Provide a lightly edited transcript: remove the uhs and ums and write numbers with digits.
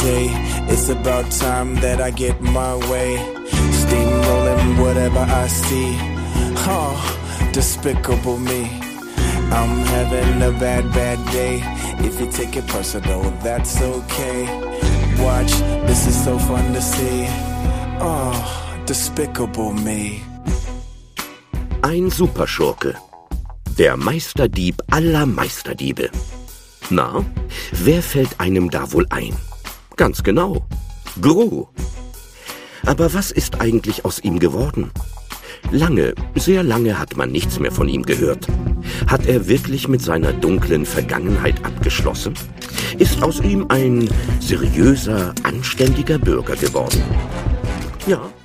okay. It's about time that I get my way. Steamrolling whatever I see. Oh, despicable me. I'm having a bad day. If you take it personal, that's okay. Watch, this is so fun to see. Oh, despicable me. Ein Superschurke. Der Meisterdieb aller Meisterdiebe. Na, wer fällt einem da wohl ein? Ganz genau, Gru. Aber was ist eigentlich aus ihm geworden? Lange, sehr lange hat man nichts mehr von ihm gehört. Hat er wirklich mit seiner dunklen Vergangenheit abgeschlossen? Ist aus ihm ein seriöser, anständiger Bürger geworden? Ja,